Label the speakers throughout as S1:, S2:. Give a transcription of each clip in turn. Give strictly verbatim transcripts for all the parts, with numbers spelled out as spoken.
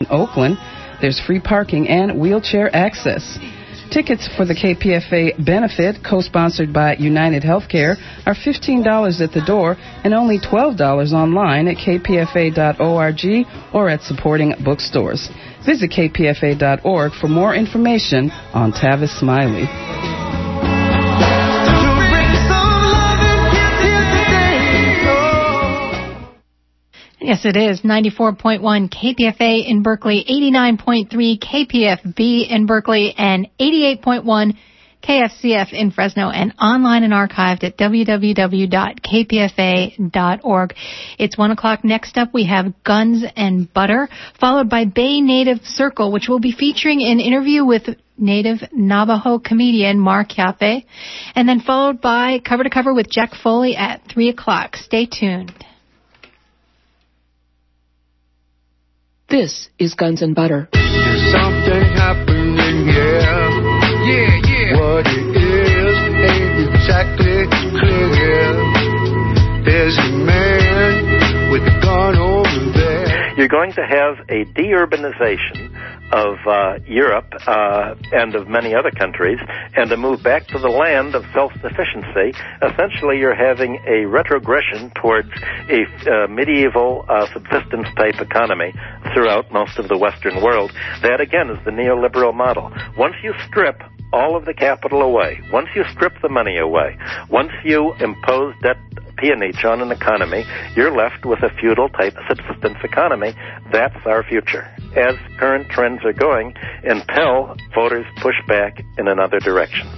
S1: Oakland. There's free parking and wheelchair access. Tickets for the K P F A benefit, co-sponsored by United Healthcare, are fifteen dollars at the door and only twelve dollars online at k p f a dot org or at supporting bookstores. Visit k p f a dot org for more information on Tavis Smiley.
S2: Yes, it is. ninety-four point one K P F A in Berkeley, eighty-nine point three K P F B in Berkeley, and eighty-eight point one K F C F in Fresno, and online and archived at w w w dot k p f a dot org. It's one o'clock. Next up, we have Guns and Butter, followed by Bay Native Circle, which will be featuring an interview with Native Navajo comedian Mark Yafe, and then followed by Cover to Cover with Jack Foley at three o'clock. Stay tuned.
S3: This is Guns and Butter.
S4: There's something happening, yeah. Yeah, yeah. What it is ain't exactly clear. There's a man with a gun over there.
S5: You're going to have a deurbanization of uh, Europe uh, and of many other countries, and to move back to the land of self-sufficiency. Essentially, you're having a retrogression towards a uh, medieval uh, subsistence-type economy throughout most of the Western world. That, again, is the neoliberal model. Once you strip all of the capital away, once you strip the money away, once you impose debt peonage on an economy, you're left with a feudal-type subsistence economy. That's our future, as current trends are going, until voters push back in another direction.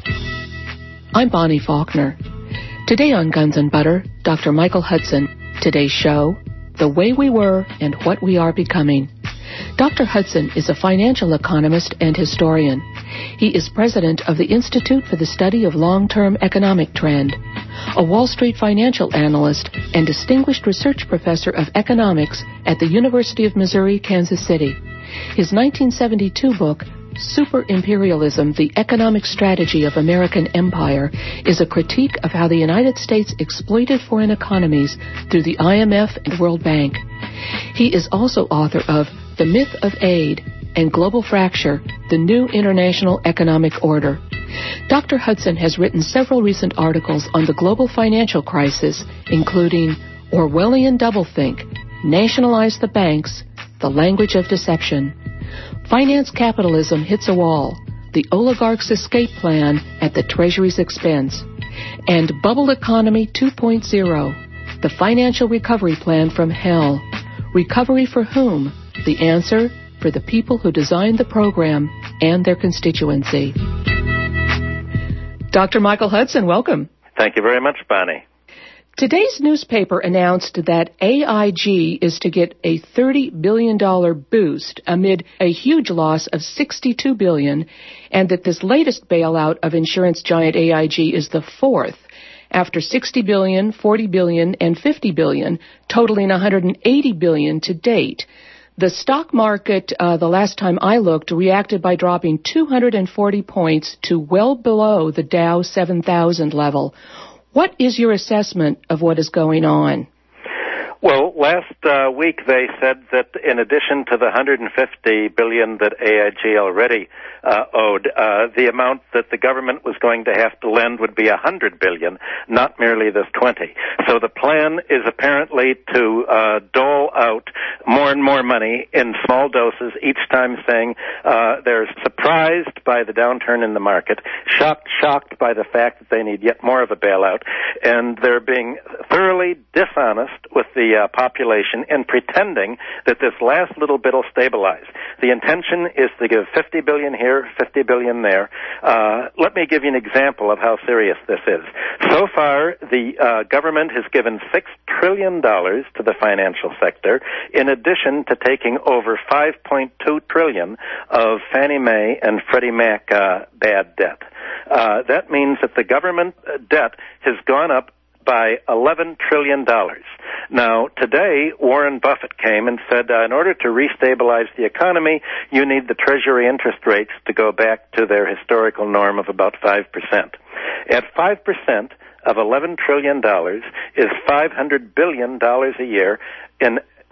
S3: I'm Bonnie Faulkner. Today on Guns and Butter, Doctor Michael Hudson. Today's show, The Way We Were and What We Are Becoming. Doctor Hudson is a financial economist and historian. He is president of the Institute for the Study of Long-Term Economic Trend, a Wall Street financial analyst, and distinguished research professor of economics at the University of Missouri, Kansas City. His nineteen seventy-two book, Super Imperialism, The Economic Strategy of American Empire, is a critique of how the United States exploited foreign economies through the I M F and World Bank. He is also author of The Myth of Aid and Global Fracture, The New International Economic Order. Doctor Hudson has written several recent articles on the global financial crisis, including Orwellian Doublethink, Nationalize the Banks, The Language of Deception, Finance Capitalism Hits a Wall, The Oligarch's Escape Plan at the Treasury's Expense, and Bubble Economy two point oh, The Financial Recovery Plan from Hell. Recovery for whom? The answer, for the people who designed the program and their constituency. Doctor Michael Hudson, welcome.
S5: Thank you very much, Bonnie.
S3: Today's newspaper announced that A I G is to get a thirty billion dollars boost amid a huge loss of sixty-two billion dollars, and that this latest bailout of insurance giant A I G is the fourth, after sixty billion dollars, forty billion dollars, and fifty billion dollars, totaling one hundred eighty billion dollars to date. The stock market, uh, the last time I looked, reacted by dropping two hundred forty points to well below the Dow seven thousand level. What is your assessment of what is going on?
S5: Well, last uh, week they said that in addition to the one hundred fifty billion dollars that A I G already uh, owed, uh, the amount that the government was going to have to lend would be one hundred billion dollars, not merely this twenty. So the plan is apparently to uh, dole out more and more money in small doses, each time saying uh, they're surprised by the downturn in the market, shocked, shocked by the fact that they need yet more of a bailout, and they're being thoroughly dishonest with the uh, population and pretending that this last little bit will stabilize. The intention is to give fifty billion dollars here, fifty billion dollars there. Uh, let me give you an example of how serious this is. So far, the uh, government has given six trillion dollars to the financial sector, in addition to taking over five point two trillion dollars of Fannie Mae and Freddie Mac uh, bad debt. Uh, that means that the government debt has gone up by eleven trillion dollars. Now, today, Warren Buffett came and said, uh, in order to restabilize the economy, you need the Treasury interest rates to go back to their historical norm of about five percent. At five percent of eleven trillion dollars is five hundred billion dollars a year in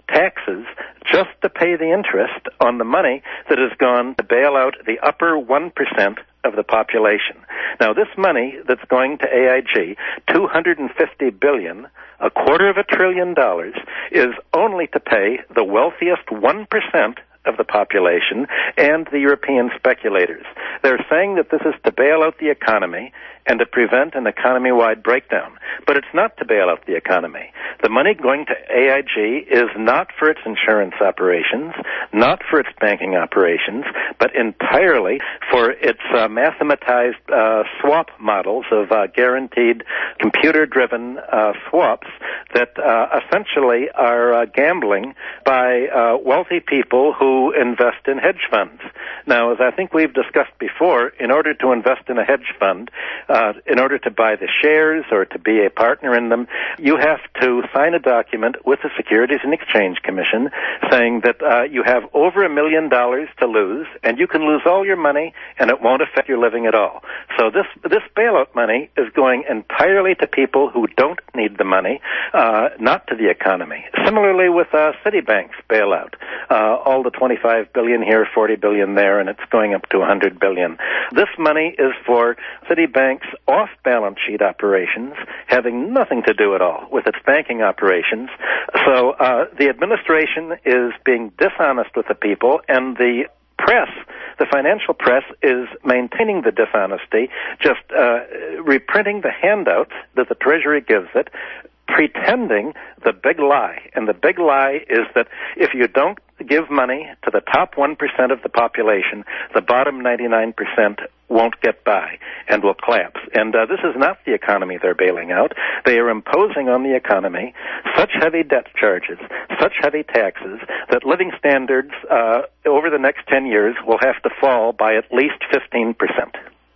S5: taxes just to pay the interest on the money that has gone to bail out the upper one percent of the population. Now, this money that's going to A I G, two hundred fifty billion dollars, a quarter of a trillion dollars, is only to pay the wealthiest one percent of the population and the European speculators. They're saying that this is to bail out the economy and to prevent an economy-wide breakdown. But it's not to bail out the economy. The money going to A I G is not for its insurance operations, not for its banking operations, but entirely for its uh, mathematized uh, swap models of uh, guaranteed computer-driven uh, swaps that uh, essentially are uh, gambling by uh, wealthy people who invest in hedge funds. Now, as I think we've discussed before, in order to invest in a hedge fund, uh, in order to buy the shares or to be a partner in them, you have to sign a document with the Securities and Exchange Commission saying that uh, you have over a million dollars to lose, and you can lose all your money, and it won't affect your living at all. So this this bailout money is going entirely to people who don't need the money, uh, not to the economy. Similarly with uh, Citibank's bailout, uh, all the twenty-five billion dollars here, forty billion dollars there, and it's going up to one hundred billion dollars. This money is for Citibank's off-balance sheet operations, having nothing to do at all with its banking operations. So uh, the administration is being dishonest with the people, and the press, the financial press, is maintaining the dishonesty, just uh, reprinting the handouts that the Treasury gives it, pretending the big lie. And the big lie is that if you don't give money to the top one percent of the population, the bottom ninety-nine percent won't get by and will collapse. And uh, this is not the economy they're bailing out. They are imposing on the economy such heavy debt charges, such heavy taxes, that living standards uh, over the next ten years will have to fall by at least fifteen percent.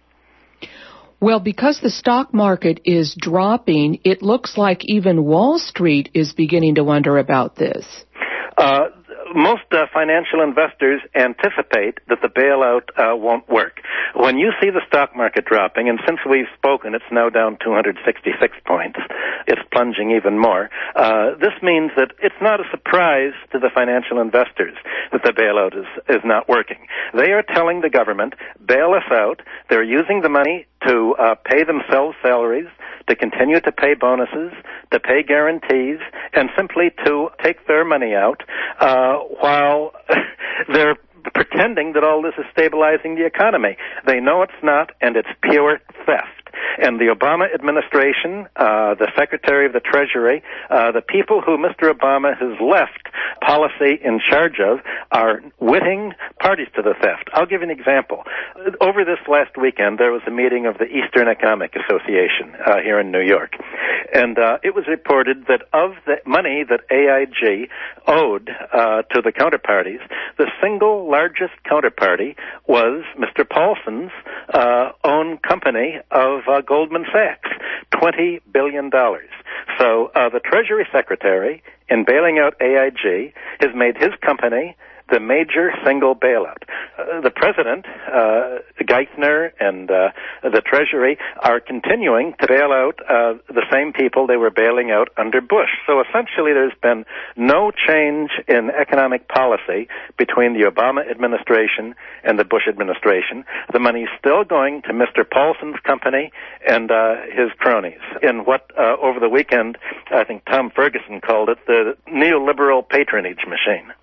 S3: Well, because the stock market is dropping, it looks like even Wall Street is beginning to wonder about this.
S5: Uh, most uh, financial investors anticipate that the bailout uh, won't work. When you see the stock market dropping, and since we've spoken, it's now down two hundred sixty-six points, it's plunging even more, uh, this means that it's not a surprise to the financial investors that the bailout is, is not working. They are telling the government, bail us out. They're using the money to uh, pay themselves salaries, to continue to pay bonuses, to pay guarantees, and simply to take their money out uh, while they're pretending that all this is stabilizing the economy. They know it's not, and it's pure theft. And the Obama administration, uh, the Secretary of the Treasury, uh, the people who Mister Obama has left policy in charge of are witting parties to the theft. I'll give you an example. Over this last weekend, there was a meeting of the Eastern Economic Association uh, here in New York. And uh, it was reported that of the money that A I G owed uh, to the counterparties, the single largest counterparty was Mister Paulson's uh, own company of uh, Goldman Sachs, twenty billion dollars. So uh, the Treasury Secretary, in bailing out A I G, has made his company the major single bailout. Uh, the President, uh, Geithner, and uh, the Treasury are continuing to bail out uh, the same people they were bailing out under Bush. So essentially there's been no change in economic policy between the Obama administration and the Bush administration. The money's still going to Mister Paulson's company and uh, his cronies in what, uh, over the weekend, I think Tom Ferguson called it the neoliberal patronage machine.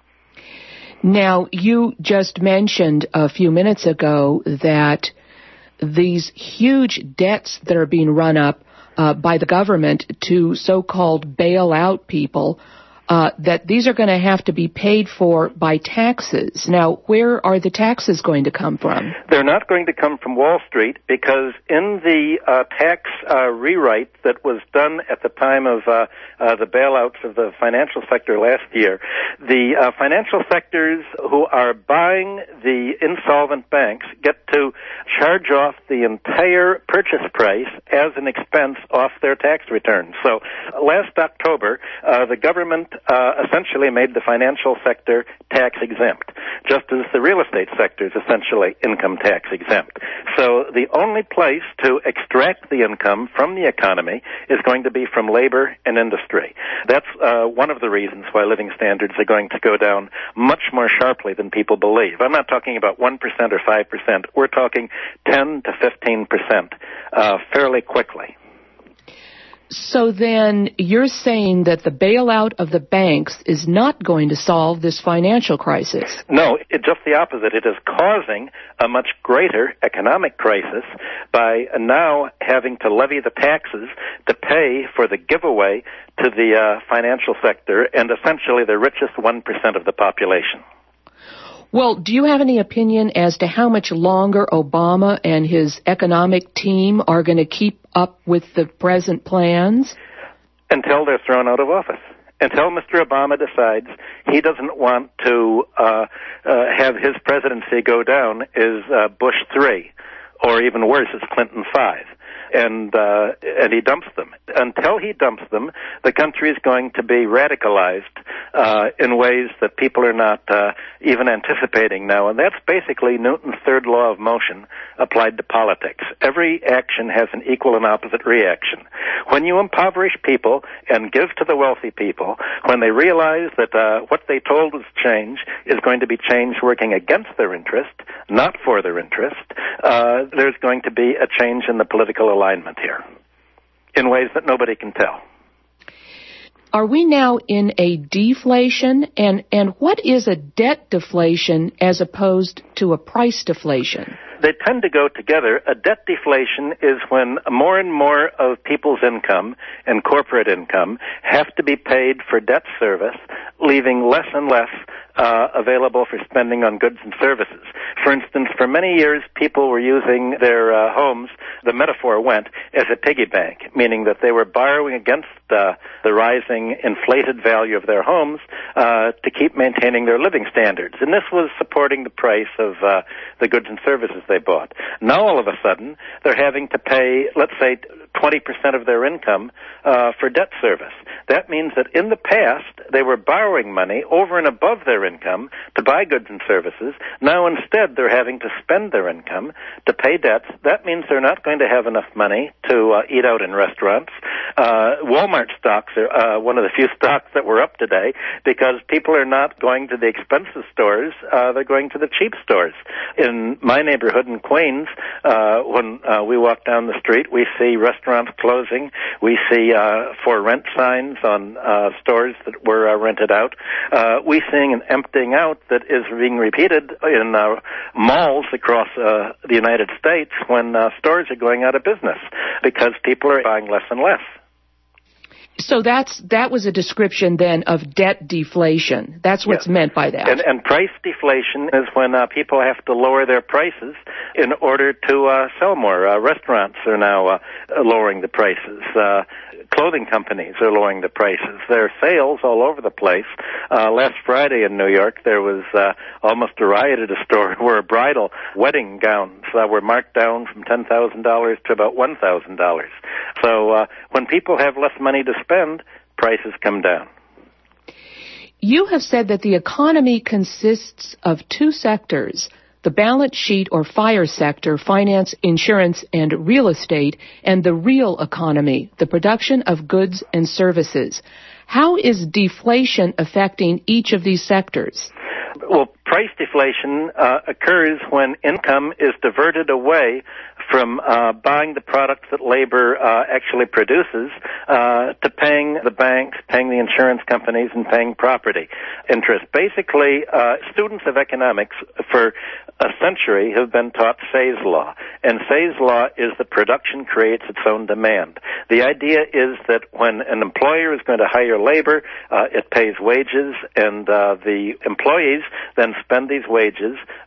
S3: Now, you just mentioned a few minutes ago that these huge debts that are being run up uh, by the government to so-called bailout people, uh, that these are going to have to be paid for by taxes. Now, where are the taxes going to come from?
S5: They're not going to come from Wall Street because in the uh, tax uh, rewrite that was done at the time of uh, uh, the bailouts of the financial sector last year, the uh, financial sectors who are buying the insolvent banks get to charge off the entire purchase price as an expense off their tax returns. So uh, last October, uh, the government uh, essentially made the financial sector tax exempt, just as the real estate sector is essentially income tax exempt. So the only place to extract the income from the economy is going to be from labor and industry. That's uh, one of the reasons why living standards are going to go down much more sharply than people believe. I'm not talking about one percent or five percent. We're talking ten to fifteen percent uh, fairly quickly.
S3: So then you're saying that the bailout of the banks is not going to solve this financial crisis?
S5: No, it's just the opposite. It is causing a much greater economic crisis by now having to levy the taxes to pay for the giveaway to the uh, financial sector and essentially the richest one percent of the population.
S3: Well, do you have any opinion as to how much longer Obama and his economic team are going to keep up with the present plans?
S5: Until they're thrown out of office. Until Mister Obama decides he doesn't want to uh, uh, have his presidency go down as uh, Bush three, or even worse, as Clinton five. And uh, and he dumps them. Until he dumps them, the country is going to be radicalized uh, in ways that people are not uh, even anticipating now. And that's basically Newton's third law of motion applied to politics. Every action has an equal and opposite reaction. When you impoverish people and give to the wealthy people, when they realize that uh, what they told was change is going to be change working against their interest, not for their interest, uh, there's going to be a change in the political alignment here in ways that nobody can tell.
S3: Are we now in a deflation? And, and what is a debt deflation as opposed to a price deflation?
S5: They tend to go together. A debt deflation is when more and more of people's income and corporate income have to be paid for debt service, leaving less and less uh, available for spending on goods and services. For instance, for many years, people were using their uh, homes, the metaphor went, as a piggy bank, meaning that they were borrowing against uh, the rising inflated value of their homes uh, to keep maintaining their living standards. And this was supporting the price of uh, the goods and services they bought. Now, all of a sudden, they're having to pay, let's say, twenty percent of their income uh, for debt service. That means that in the past, they were borrowing money over and above their income to buy goods and services. Now, instead, they're having to spend their income to pay debts. That means they're not going to have enough money to uh, eat out in restaurants. Uh, Walmart stocks are uh, one of the few stocks that were up today because people are not going to the expensive stores. Uh, they're going to the cheap stores. In my neighborhood in Queens, uh, when uh, we walk down the street, we see restaurants closing. We see uh, for rent signs on uh, stores that were uh, rented out. Uh, we're seeing an emptying out that is being repeated in uh, malls across uh, the United States when uh, stores are going out of business because people are buying less and less.
S3: So that's that was a description then of debt deflation. That's what's yes. meant by that.
S5: And, and price deflation is when uh, people have to lower their prices in order to uh, sell more. Uh, restaurants are now uh, lowering the prices. Uh, clothing companies are lowering the prices. There are sales all over the place. Uh, last Friday in New York, there was uh, almost a riot at a store where bridal wedding gowns uh, were marked down from ten thousand dollars to about one thousand dollars. So uh, when people have less money to spend, prices come down.
S3: You have said that the economy consists of two sectors, the balance sheet or FIRE sector, finance, insurance, and real estate, and the real economy, the production of goods and services. How is deflation affecting each of these sectors?
S5: Well, price deflation uh, occurs when income is diverted away from uh, buying the products that labor uh, actually produces uh, to paying the banks, paying the insurance companies, and paying property interest. Basically, uh, students of economics for a century have been taught Say's law, and Say's law is that production creates its own demand. The idea is that when an employer is going to hire labor, uh, it pays wages, and uh, the employees then spend these wages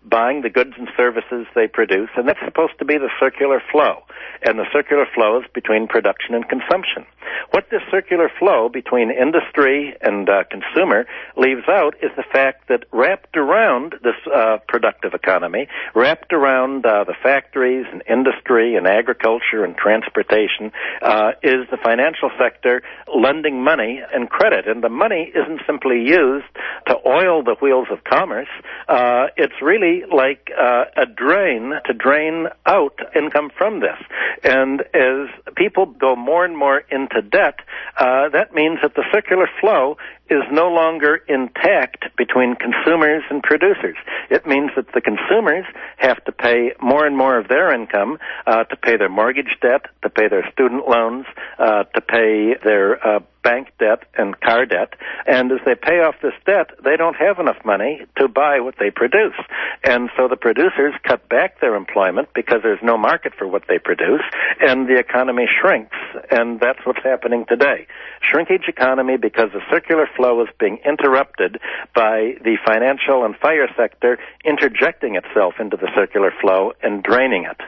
S5: buying the goods and services they produce, and that's supposed to be the circular flow. And the circular flow is between production and consumption. What this circular flow between industry and uh, consumer leaves out is the fact that wrapped around this uh, productive economy, wrapped around uh, the factories and industry and agriculture and transportation, uh, is the financial sector lending money and credit. And the money isn't simply used to oil the wheels of commerce. Uh, it's really like uh, a drain to drain out income from this. And as people go more and more into debt, uh, that means that the circular flow is no longer intact between consumers and producers. It means that the consumers have to pay more and more of their income uh, to pay their mortgage debt, to pay their student loans, uh, to pay their uh, bank debt and car debt. And as they pay off this debt, they don't have enough money to buy what they produce. And so the producers cut back their employment because there's no market for what they produce, and the economy shrinks. And that's what's happening today. Shrinkage economy because the circular flow is being interrupted by the financial and fire sector interjecting itself into the circular flow and draining it.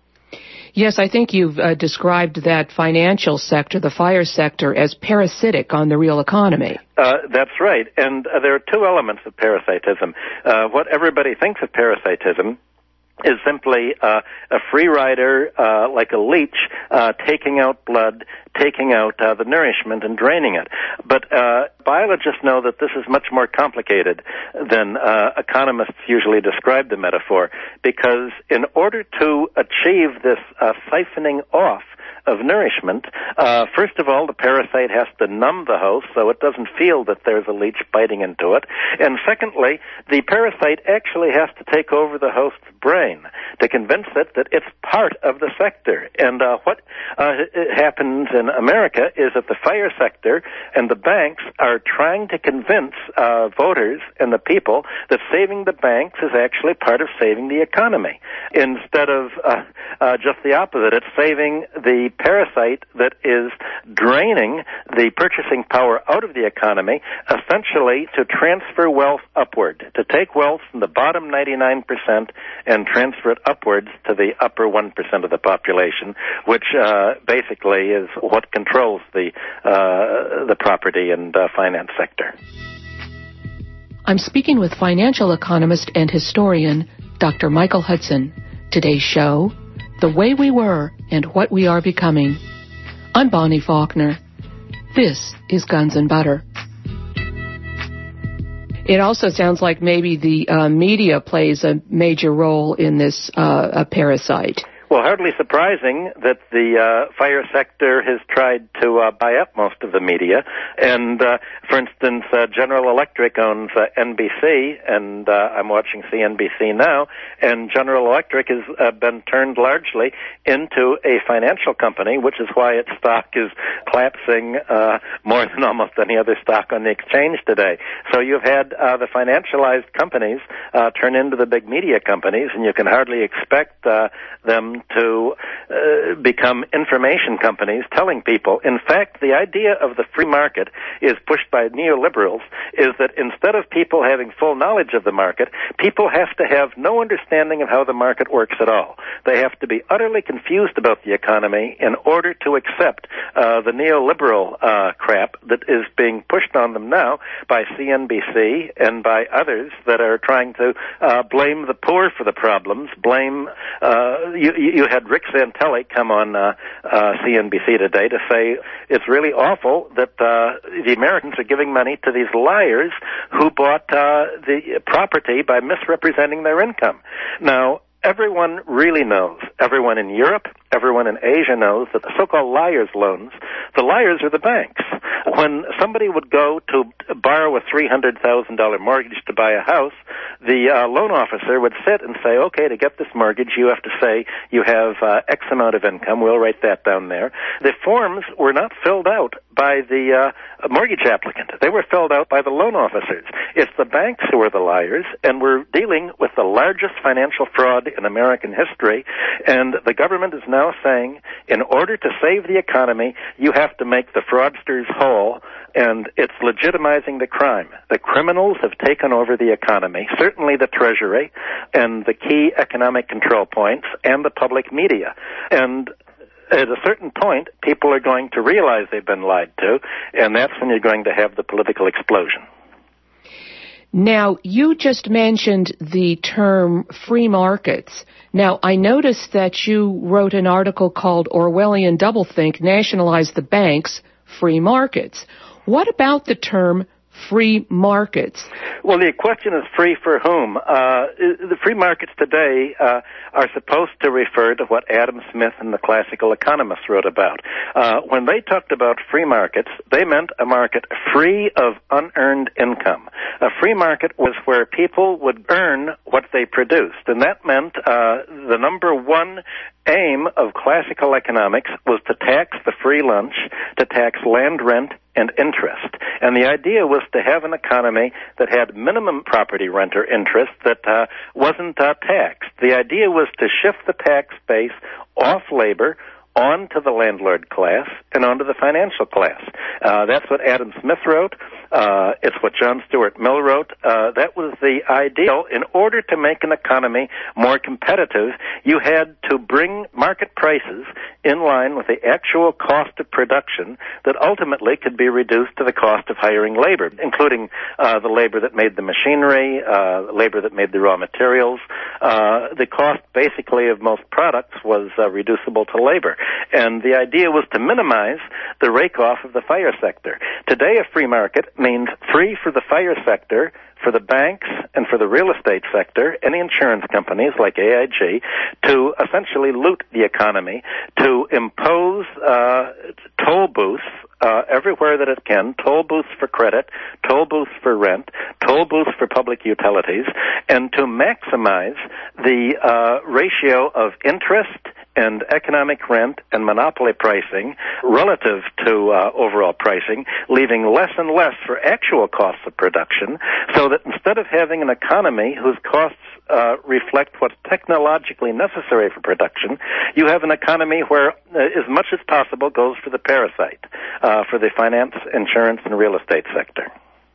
S3: Yes, I think you've uh, described that financial sector, the fire sector, as parasitic on the real economy.
S5: Uh, that's right. And uh, there are two elements of parasitism. Uh, what everybody thinks of parasitism is simply uh, a free rider, uh, like a leech, uh, taking out blood, taking out uh, the nourishment and draining it. But uh, biologists know that this is much more complicated than uh, economists usually describe the metaphor, because in order to achieve this uh, siphoning off of nourishment, uh, first of all, the parasite has to numb the host so it doesn't feel that there's a leech biting into it. And secondly, the parasite actually has to take over the host's brain to convince it that it's part of the sector. And uh, what uh, happens in America is that the fire sector and the banks are trying to convince uh, voters and the people that saving the banks is actually part of saving the economy, instead of uh, uh, just the opposite. It's saving the parasite that is draining the purchasing power out of the economy, essentially to transfer wealth upward, to take wealth from the bottom ninety-nine percent and transfer it upwards to the upper one percent of the population, which uh, basically is what controls the uh, the property and uh, finance sector.
S3: I'm speaking with financial economist and historian Doctor Michael Hudson. Today's show, The Way We Were and What We Are Becoming. I'm Bonnie Faulkner. This is Guns and Butter. It also sounds like maybe the uh, media plays a major role in this uh, a parasite.
S5: Well, hardly surprising that the uh, fire sector has tried to uh, buy up most of the media. And, uh, for instance, uh, General Electric owns uh, N B C, and uh, I'm watching C N B C now, and General Electric has uh, been turned largely into a financial company, which is why its stock is collapsing uh, more than almost any other stock on the exchange today. So you've had uh, the financialized companies uh, turn into the big media companies, and you can hardly expect uh, them to uh, become information companies telling people. In fact, the idea of the free market is pushed by neoliberals, is that instead of people having full knowledge of the market, people have to have no understanding of how the market works at all. They have to be utterly confused about the economy in order to accept uh, the neoliberal uh, crap that is being pushed on them now by C N B C and by others that are trying to uh, blame the poor for the problems, blame uh, you, You had Rick Santelli come on uh, uh, C N B C today to say it's really awful that uh, the Americans are giving money to these liars who bought uh, the property by misrepresenting their income. Now, everyone really knows, everyone in Europe, everyone in Asia knows that the so-called liars' loans, the liars are the banks. When somebody would go to borrow a three hundred thousand dollars mortgage to buy a house, the uh, loan officer would sit and say, okay, to get this mortgage, you have to say you have uh, X amount of income. We'll write that down there. The forms were not filled out by the uh, mortgage applicant. They were filled out by the loan officers. It's the banks who are the liars, and we're dealing with the largest financial fraud in American history, and the government is now saying, in order to save the economy, you have to make the fraudsters whole, and it's legitimizing the crime. The criminals have taken over the economy, certainly the Treasury, and the key economic control points, and the public media. And at a certain point, people are going to realize they've been lied to, and that's when you're going to have the political explosion.
S3: Now, you just mentioned the term free markets. Now, I noticed that you wrote an article called Orwellian Doublethink, Nationalize the Banks, Free Markets. What about the term free markets?
S5: Well, the question is free for whom? Uh, the free markets today uh, are supposed to refer to what Adam Smith and the classical economists wrote about. Uh, when they talked about free markets, they meant a market free of unearned income. A free market was where people would earn what they produced, and that meant uh, the number one aim of classical economics was to tax the free lunch, to tax land rent and interest. And the idea was to have an economy that had minimum property rent or interest that uh, wasn't uh, taxed. The idea was to shift the tax base off labor onto the landlord class and onto the financial class. Uh, that's what Adam Smith wrote. Uh, it's what John Stuart Mill wrote. Uh, that was the ideal. In order to make an economy more competitive, you had to bring market prices in line with the actual cost of production that ultimately could be reduced to the cost of hiring labor, including uh, the labor that made the machinery, uh, labor that made the raw materials. Uh, the cost, basically, of most products was uh, reducible to labor. And the idea was to minimize the rake-off of the fire sector. Today, a free market means free for the fire sector, for the banks, and for the real estate sector, any insurance companies like A I G, to essentially loot the economy, to impose uh, toll booths uh, everywhere that it can, toll booths for credit, toll booths for rent, toll booths for public utilities, and to maximize the uh, ratio of interest and economic rent and monopoly pricing relative to uh, overall pricing, leaving less and less for actual costs of production, so that instead of having an economy whose costs uh, reflect what's technologically necessary for production, you have an economy where uh, as much as possible goes for the parasite, uh, for the finance, insurance, and real estate sector.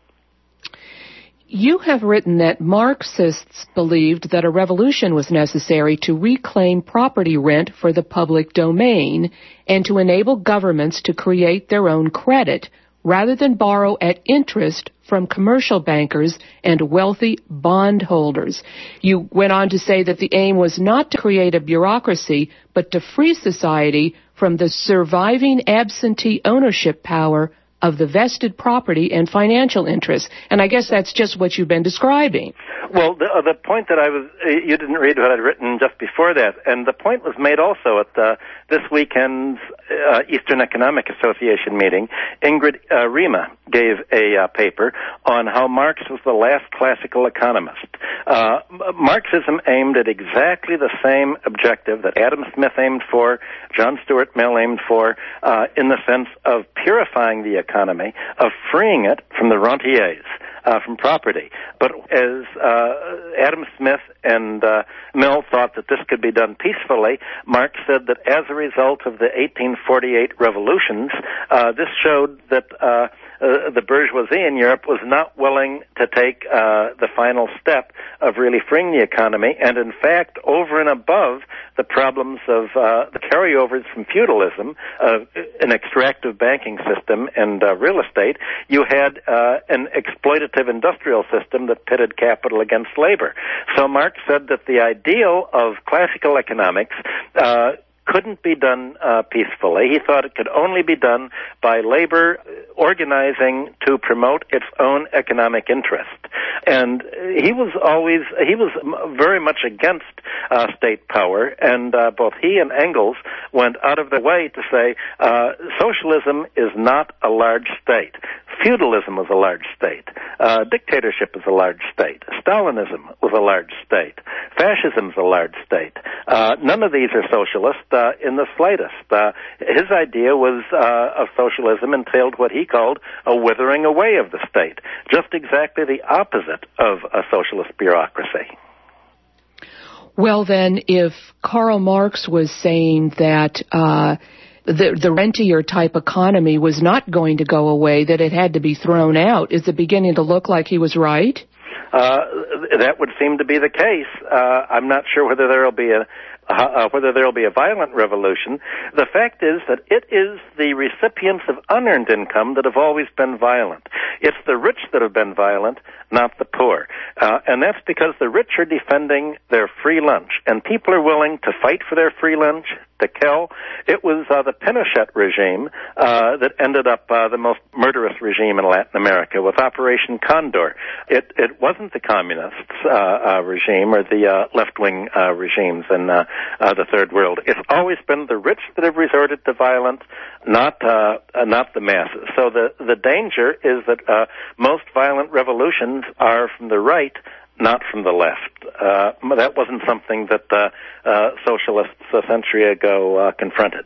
S3: You have written that Marxists believed that a revolution was necessary to reclaim property rent for the public domain and to enable governments to create their own credit rather than borrow at interest from commercial bankers and wealthy bondholders. You went on to say that the aim was not to create a bureaucracy, but to free society from the surviving absentee ownership power of the vested property and financial interests. And I guess that's just what you've been describing.
S5: Well, the, uh, the point that I was, uh, you didn't read what I'd written just before that, and the point was made also at uh, this weekend's uh, Eastern Economic Association meeting. Ingrid uh, Rima gave a uh, paper on how Marx was the last classical economist. Uh, Marxism aimed at exactly the same objective that Adam Smith aimed for, John Stuart Mill aimed for, uh, in the sense of purifying the economy, of freeing it from the rentiers, uh, from property. But as uh, Adam Smith and uh, Mill thought that this could be done peacefully, Marx said that as a result of the eighteen forty-eight revolutions, uh, this showed that uh, uh, the bourgeoisie in Europe was not willing to take uh, the final step of really freeing the economy, and in fact, over and above the problems of uh, the carryovers from feudalism, uh, an extractive banking system, and uh, real estate, you had uh, an exploitative industrial system that pitted capital against labor. So Marx said that the ideal of classical economics uh, couldn't be done uh, peacefully. He thought it could only be done by labor organizing to promote its own economic interest. And he was always, he was very much against uh, state power, and uh, both he and Engels went out of their way to say uh, socialism is not a large state. Feudalism was a large state. Uh, dictatorship is a large state. Stalinism was a large state. Fascism's a large state. Uh, none of these are socialist uh, in the slightest. Uh, his idea was uh, of socialism entailed what he called a withering away of the state, just exactly the opposite of a socialist bureaucracy.
S3: Well, then, if Karl Marx was saying that uh, the, the rentier type economy was not going to go away, that it had to be thrown out, is it beginning to look like he was right?
S5: Uh, that would seem to be the case. Uh, I'm not sure whether there will be a Uh, whether there will be a violent revolution. The fact is that it is the recipients of unearned income that have always been violent. It's the rich that have been violent, not the poor. Uh, and that's because the rich are defending their free lunch, and people are willing to fight for their free lunch, to kill. It was uh, the Pinochet regime uh, that ended up uh, the most murderous regime in Latin America with Operation Condor. It, it wasn't the communists uh, uh, regime or the uh, left-wing uh, regimes in uh, Uh, the third world. It's always been the rich that have resorted to violence, not uh, uh, not the masses. So the the danger is that uh, most violent revolutions are from the right, not from the left. Uh, that wasn't something that uh, uh, socialists a century ago uh, confronted.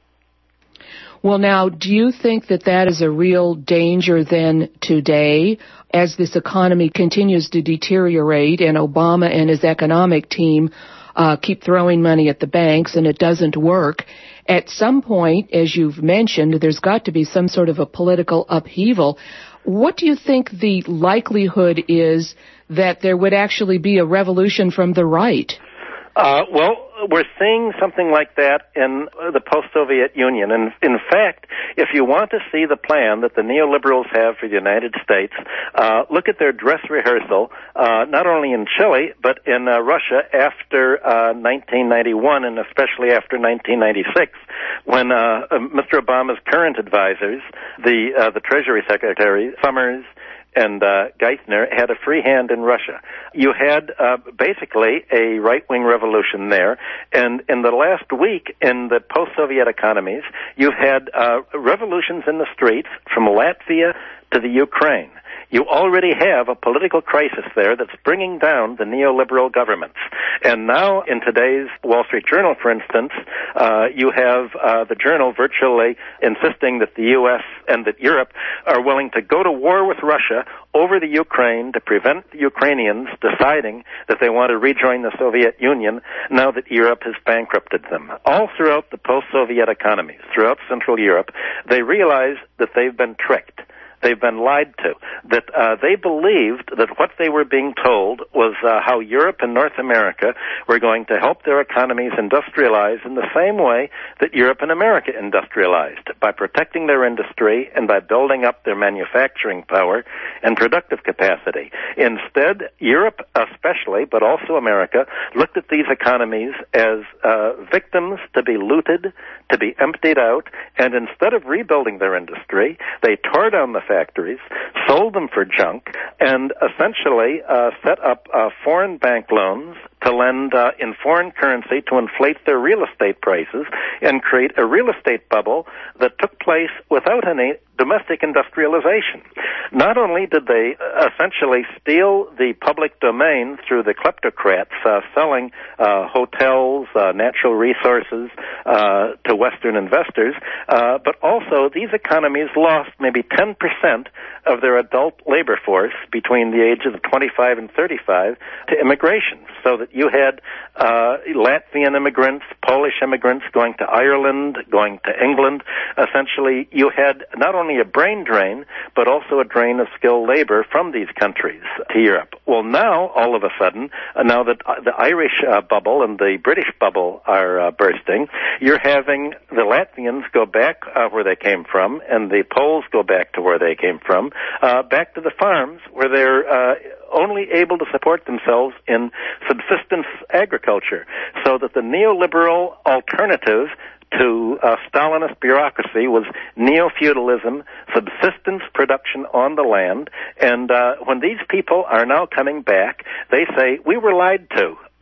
S3: Well, now, do you think that that is a real danger then today as this economy continues to deteriorate and Obama and his economic team Uh, keep throwing money at the banks and it doesn't work? At some point, as you've mentioned, there's got to be some sort of a political upheaval. What do you think the likelihood is that there would actually be a revolution from the right?
S5: Uh, well, we're seeing something like that in the post-Soviet Union. And in fact, if you want to see the plan that the neoliberals have for the United States, uh, look at their dress rehearsal, uh, not only in Chile, but in uh, Russia after uh, nineteen ninety-one, and especially after nineteen ninety-six, when uh, Mister Obama's current advisors, the uh, the Treasury Secretary, Summers, and uh, Geithner, had a free hand in Russia. You had uh, basically a right-wing revolution there, and in the last week in the post-Soviet economies, you've had uh, revolutions in the streets from Latvia to the Ukraine. You already have a political crisis there that's bringing down the neoliberal governments. And now in today's Wall Street Journal, for instance, uh, you have uh, the Journal virtually insisting that the U S and that Europe are willing to go to war with Russia over the Ukraine to prevent the Ukrainians deciding that they want to rejoin the Soviet Union now that Europe has bankrupted them. All throughout the post-Soviet economies, throughout Central Europe, they realize that they've been tricked. They've been lied to, that uh, they believed that what they were being told was uh, how Europe and North America were going to help their economies industrialize in the same way that Europe and America industrialized, by protecting their industry and by building up their manufacturing power and productive capacity. Instead, Europe especially, but also America, looked at these economies as uh, victims to be looted, to be emptied out, and instead of rebuilding their industry, they tore down the factories, sold them for junk, and essentially uh, set up uh, foreign bank loans to lend uh, in foreign currency to inflate their real estate prices and create a real estate bubble that took place without any domestic industrialization. Not only did they essentially steal the public domain through the kleptocrats uh, selling uh, hotels, uh, natural resources uh, to Western investors, uh, but also these economies lost maybe ten percent of their adult labor force between the ages of twenty-five and thirty-five to immigration, so that you had uh, Latvian immigrants, Polish immigrants going to Ireland, going to England. Essentially, you had not only a brain drain, but also a drain of skilled labor from these countries to Europe. Well, now, all of a sudden, uh, now that uh, the Irish uh, bubble and the British bubble are uh, bursting, you're having the Latvians go back uh, where they came from, and the Poles go back to where they came from, uh, back to the farms where they're uh, only able to support themselves in subsistence agriculture, so that the neoliberal alternative to uh, Stalinist bureaucracy was neo-feudalism, subsistence production on the land. And uh, when these people are now coming back, they say, we were lied to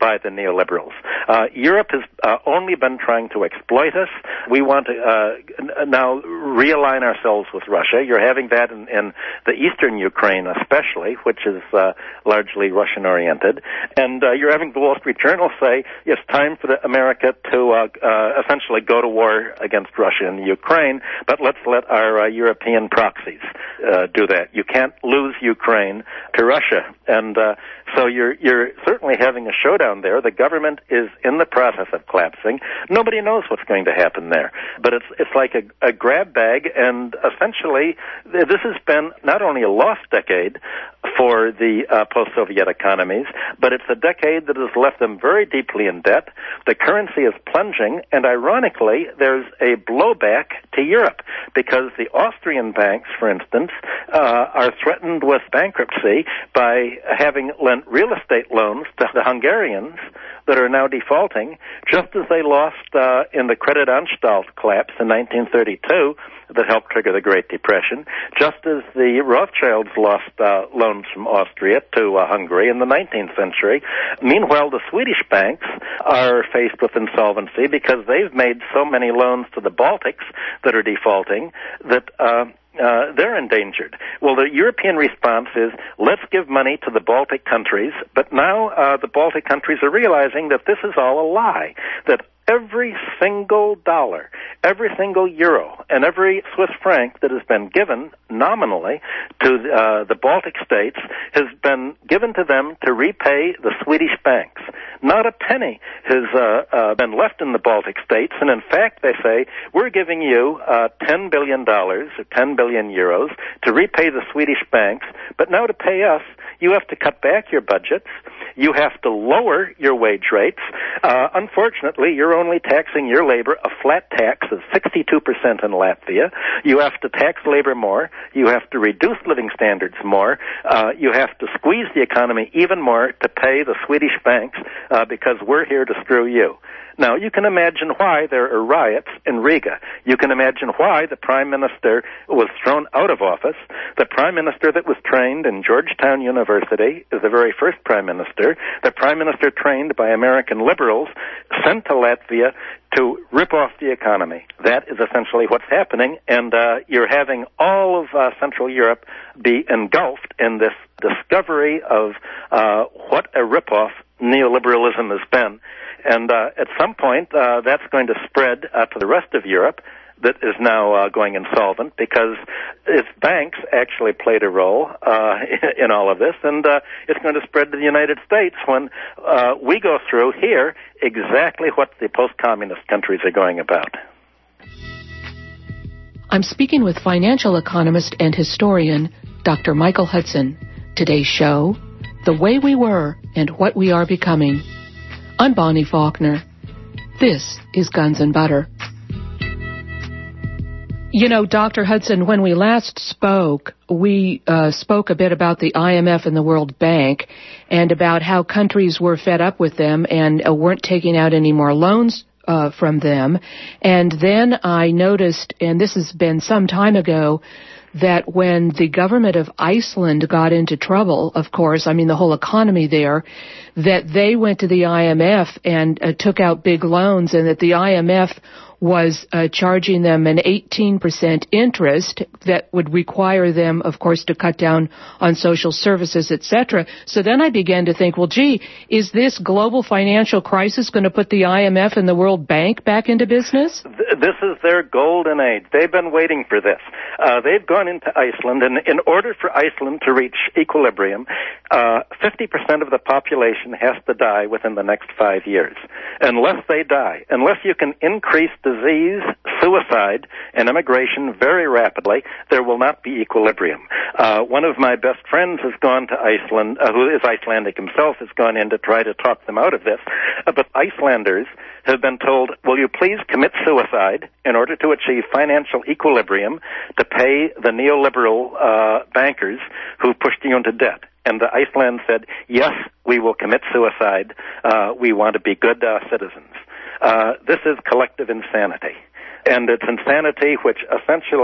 S5: by the neoliberals. Uh, Europe has uh, only been trying to exploit us. We want to uh, now realign ourselves with Russia. You're having that in, in the eastern Ukraine especially, which is uh, largely Russian-oriented. And uh, you're having the Wall Street Journal say it's time for the America to uh, uh, essentially go to war against Russia and Ukraine, but let's let our uh, European proxies uh, do that. You can't lose Ukraine to Russia. And uh, so you're you're certainly having a showdown there. The government is in the process of collapsing. Nobody knows what's going to happen there. But it's it's like a, a grab bag, and essentially this has been not only a lost decade for the uh, post-Soviet economies, but it's a decade that has left them very deeply in debt. The currency is plunging, and ironically, there's a blowback to Europe because the Austrian banks, for instance, uh, are threatened with bankruptcy by having lent real estate loans to the Hungarians that are now defaulting, just as they lost uh, in the Creditanstalt collapse in nineteen thirty-two that helped trigger the Great Depression, just as the Rothschilds lost uh, loans from Austria to uh, Hungary in the nineteenth century. Meanwhile, the Swedish banks are faced with insolvency because they've made so many loans to the Baltics that are defaulting that uh, Uh, they're endangered. Well, the European response is, let's give money to the Baltic countries, but now uh, the Baltic countries are realizing that this is all a lie, that every single dollar, every single euro, and every Swiss franc that has been given nominally to uh, the Baltic states has been given to them to repay the Swedish banks. Not a penny has uh, uh, been left in the Baltic states, and in fact, they say, we're giving you uh, ten billion dollars or ten billion euros to repay the Swedish banks, but now to pay us, you have to cut back your budgets, you have to lower your wage rates. Uh, unfortunately, you're only taxing your labor a flat tax of sixty-two percent in Latvia. You have to tax labor more. You have to reduce living standards more. Uh, you have to squeeze the economy even more to pay the Swedish banks uh, because we're here to screw you. Now, you can imagine why there are riots in Riga. You can imagine why the Prime Minister was thrown out of office. The Prime Minister that was trained in Georgetown University is the very first Prime Minister. The Prime Minister trained by American liberals sent to Latvia to rip off the economy. That is essentially what's happening, and uh, you're having all of uh, Central Europe be engulfed in this discovery of uh, what a rip-off neoliberalism has been. And uh, at some point, uh, that's going to spread uh, to the rest of Europe that is now uh, going insolvent because its banks actually played a role uh, in all of this, and uh, it's going to spread to the United States when uh, we go through here exactly what the post-communist countries are going about.
S3: I'm speaking with financial economist and historian Doctor Michael Hudson. Today's show, The Way We Were and What We Are Becoming. I'm Bonnie Faulkner. This is Guns and Butter. You know, Doctor Hudson, when we last spoke, we uh, spoke a bit about the I M F and the World Bank and about how countries were fed up with them and uh, weren't taking out any more loans uh, from them. And then I noticed, and this has been some time ago, that when the government of Iceland got into trouble, of course, I mean the whole economy there, that they went to the I M F and uh, took out big loans, and that the I M F was uh, charging them an eighteen percent interest that would require them, of course, to cut down on social services, et cetera. So then I began to think, well, gee, is this global financial crisis going to put the I M F and the World Bank back into business?
S5: This is their golden age. They've been waiting for this. Uh, they've gone into Iceland, and in order for Iceland to reach equilibrium, uh, fifty percent of the population has to die within the next five years. Unless they die, unless you can increase disease, suicide, and immigration very rapidly, there will not be equilibrium. Uh, one of my best friends has gone to Iceland, uh, who is Icelandic himself, has gone in to try to talk them out of this. Uh, but Icelanders have been told, will you please commit suicide in order to achieve financial equilibrium to pay the neoliberal uh, bankers who pushed you into debt? And the Iceland said, yes, we will commit suicide. Uh, we want to be good uh, citizens. Uh, this is collective insanity. And it's insanity which essentially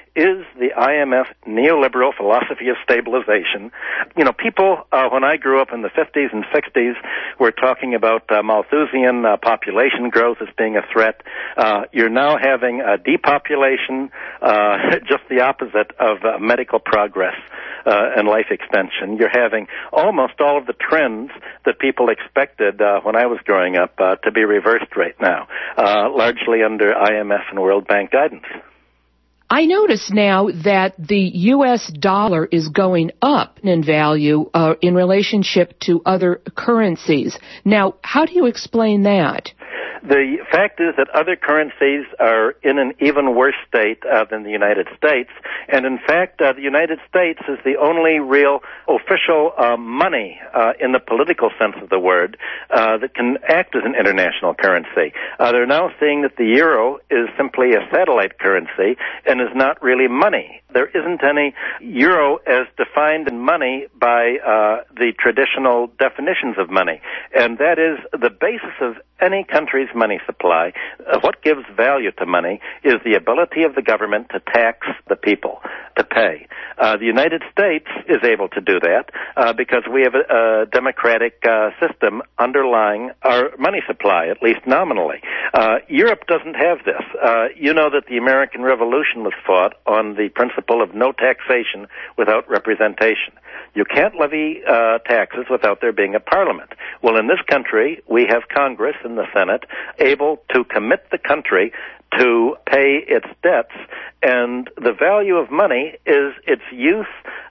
S5: is the I M F neoliberal philosophy of stabilization. You know, people, uh, when I grew up in the fifties and sixties, were talking about uh, Malthusian uh, population growth as being a threat. Uh, you're now having a depopulation, uh, just the opposite of uh, medical progress uh, and life extension. You're having almost all of the trends that people expected uh, when I was growing up uh, to be reversed right now, uh, largely under I M F and World Bank guidance.
S3: I notice now that the U S dollar is going up in value uh, in relationship to other currencies. Now, how do you explain that?
S5: The fact is that other currencies are in an even worse state uh, than the United States, and in fact, uh, the United States is the only real official uh, money uh, in the political sense of the word uh, that can act as an international currency. Uh, they're now seeing that the euro is simply a satellite currency and is not really money. There isn't any euro as defined in money by uh, the traditional definitions of money, and that is the basis of any country's money supply. Uh, what gives value to money is the ability of the government to tax the people, to pay. Uh, the United States is able to do that uh, because we have a, a democratic uh, system underlying our money supply, at least nominally. Uh, Europe doesn't have this. Uh, you know that the American Revolution was fought on the principle of no taxation without representation. You can't levy uh, taxes without there being a parliament. Well, in this country, we have Congress and the Senate able to commit the country to pay its debts, and the value of money is its use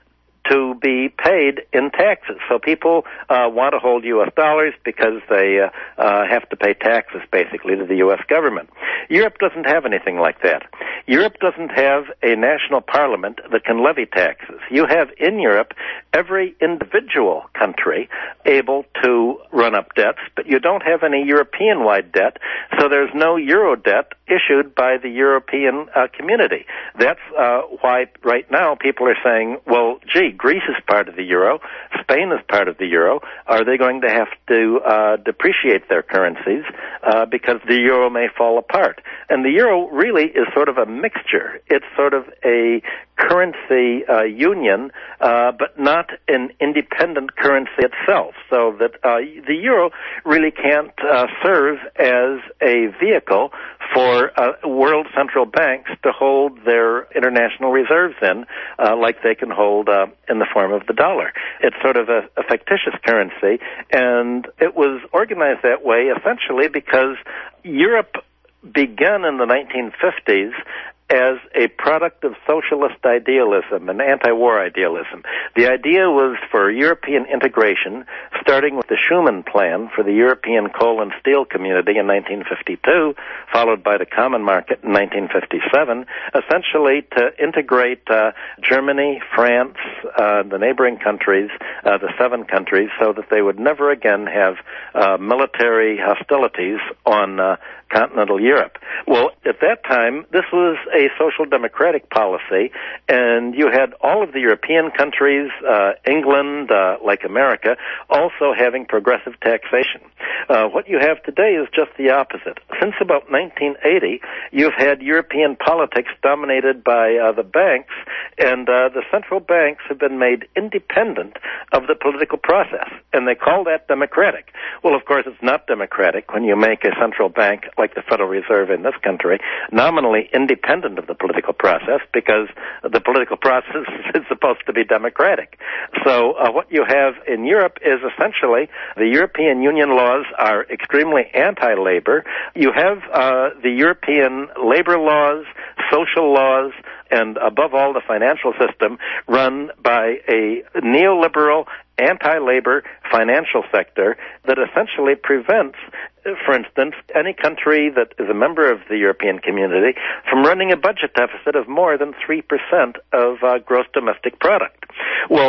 S5: to be paid in taxes. So people uh, want to hold U S dollars because they uh, uh, have to pay taxes, basically, to the U S government. Europe doesn't have anything like that. Europe doesn't have a national parliament that can levy taxes. You have in Europe every individual country able to run up debts, but you don't have any European-wide debt, so there's no euro debt issued by the European uh, community. That's uh, why right now people are saying, well, gee, Greece is part of the euro, Spain is part of the euro. Are they going to have to uh, depreciate their currencies uh, because the euro may fall apart? And the euro really is sort of a mixture. It's sort of a currency uh, union, uh, but not an independent currency itself. So that uh, the euro really can't uh, serve as a vehicle for uh, world central banks to hold their international reserves in, uh, like they can hold uh, in the form of the dollar. It's sort of a, a fictitious currency, and it was organized that way essentially because Europe began in the nineteen fifties as a product of socialist idealism and anti-war idealism. The idea was for European integration, starting with the Schuman Plan for the European coal and steel community in nineteen fifty-two, followed by the Common Market in nineteen fifty-seven, essentially to integrate uh, Germany, France, uh, the neighboring countries, uh, the seven countries, so that they would never again have uh, military hostilities on uh, continental Europe. Well, at that time, this was a social democratic policy, and you had all of the European countries, uh, England, uh, like America, also having progressive taxation. Uh, what you have today is just the opposite. Since about nineteen eighty, you've had European politics dominated by uh, the banks, and uh, the central banks have been made independent of the political process, and they call that democratic. Well, of course, it's not democratic when you make a central bank like the Federal Reserve in this country nominally independent of the political process, because the political process is supposed to be democratic. So uh, what you have in Europe is essentially the European Union laws are extremely anti-labor. You have uh, the European labor laws, social laws, and above all the financial system run by a neoliberal, anti-labor financial sector that essentially prevents, for instance, any country that is a member of the European community from running a budget deficit of more than three percent of uh, gross domestic product. Well,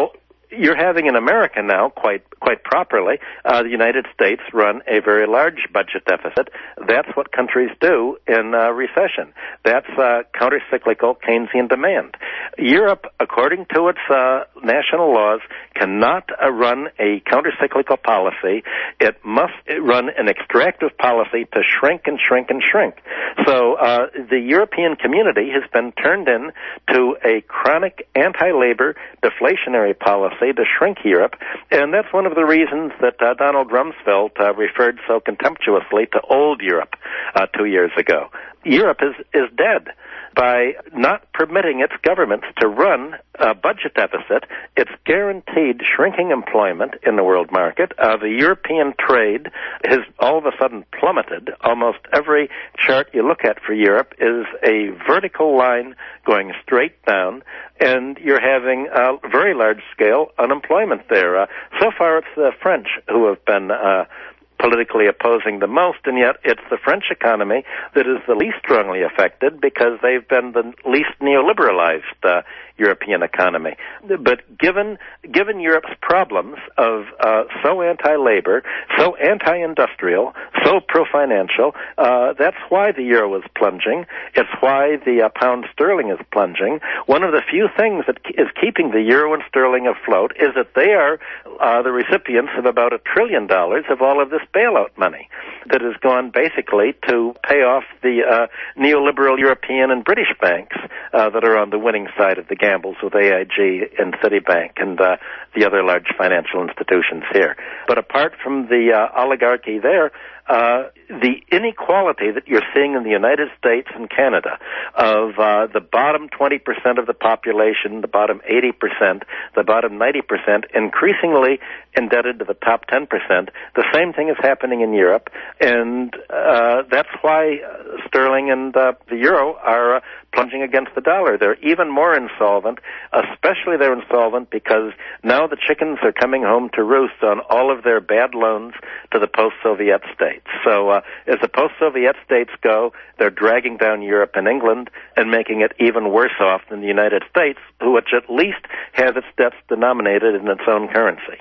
S5: you're having in America now, quite quite properly, uh, the United States run a very large budget deficit. That's what countries do in uh, recession. That's uh, counter-cyclical Keynesian demand. Europe, according to its uh, national laws, cannot uh, run a counter-cyclical policy. It must run an extractive policy to shrink and shrink and shrink. So uh, the European community has been turned in to a chronic anti-labor deflationary policy to shrink Europe, and that's one of the reasons that uh, Donald Rumsfeld uh, referred so contemptuously to old Europe uh, two years ago. Europe is, is dead. By not permitting its governments to run a budget deficit, it's guaranteed shrinking employment in the world market. Uh, the European trade has all of a sudden plummeted. Almost every chart you look at for Europe is a vertical line going straight down, and you're having uh, very large-scale unemployment there. Uh, so far, it's the French who have been uh, politically opposing the most, and yet it's the French economy that is the least strongly affected because they've been the least neoliberalized uh, European economy. But given given Europe's problems of uh, so anti-labor, so anti-industrial, so pro-financial, uh, that's why the euro is plunging. It's why the uh, pound sterling is plunging. One of the few things that is keeping the euro and sterling afloat is that they are uh, the recipients of about a trillion dollars of all of this bailout money that has gone basically to pay off the uh, neoliberal European and British banks uh, that are on the winning side of the gambles with A I G and Citibank and uh, the other large financial institutions here. But apart from the uh, oligarchy there, Uh, the inequality that you're seeing in the United States and Canada of uh, the bottom twenty percent of the population, the bottom eighty percent, the bottom ninety percent, increasingly indebted to the top ten percent, the same thing is happening in Europe, and uh, that's why sterling and uh, the euro are uh, plunging against the dollar. They're even more insolvent, especially they're insolvent because now the chickens are coming home to roost on all of their bad loans to the post-Soviet states. So uh, as the post-Soviet states go, they're dragging down Europe and England and making it even worse off than the United States, which at least has its debts denominated in its own currency.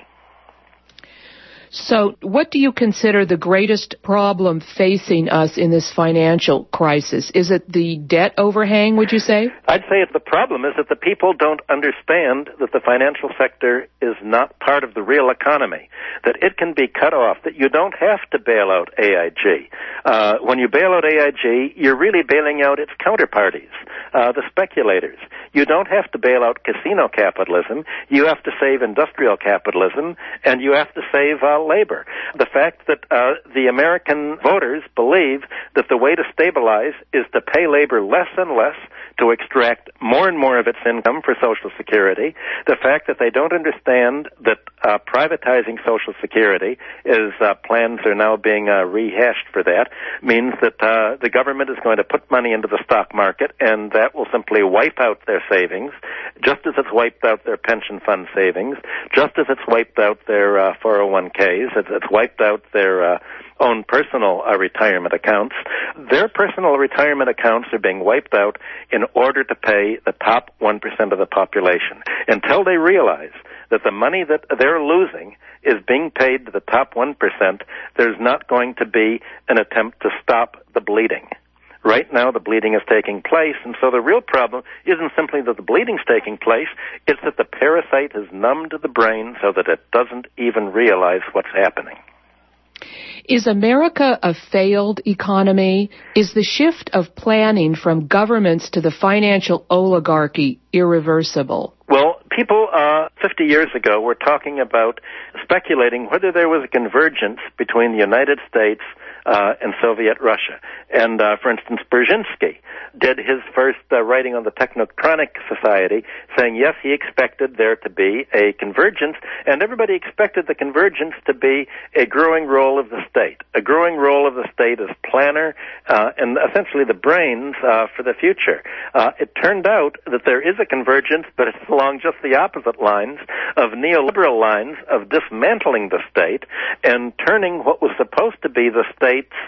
S3: So what do you consider the greatest problem facing us in this financial crisis? Is it the debt overhang, would you say?
S5: I'd say the problem is that the people don't understand that the financial sector is not part of the real economy, that it can be cut off, that you don't have to bail out A I G. Uh, when you bail out A I G, you're really bailing out its counterparties, uh, the speculators. You don't have to bail out casino capitalism. You have to save industrial capitalism, and you have to save uh, labor. The fact that uh, the American voters believe that the way to stabilize is to pay labor less and less to extract more and more of its income for Social Security, the fact that they don't understand that uh, privatizing Social Security, as uh, plans are now being uh, rehashed for that, means that uh, the government is going to put money into the stock market, and that will simply wipe out their savings, just as it's wiped out their pension fund savings, just as it's wiped out their uh, four oh one k's, it's, it's wiped out their uh, own personal uh, retirement accounts. Their personal retirement accounts are being wiped out in order to pay the top one percent of the population. Until they realize that the money that they're losing is being paid to the top one percent, there's not going to be an attempt to stop the bleeding. Right now, the bleeding is taking place, and so the real problem isn't simply that the bleeding's taking place, it's that the parasite has numbed the brain so that it doesn't even realize what's happening.
S3: Is America a failed economy? Is the shift of planning from governments to the financial oligarchy irreversible?
S5: Well, people uh, fifty years ago were talking about speculating whether there was a convergence between the United States uh, and Soviet Russia. And, uh, for instance, Brzezinski did his first uh, writing on the Technotronic Society, saying, yes, he expected there to be a convergence, and everybody expected the convergence to be a growing role of the state, a growing role of the state as planner uh, and essentially the brains uh, for the future. Uh, it turned out that there is a convergence, but it's along just the opposite lines of neoliberal lines of dismantling the state and turning what was supposed to be the state's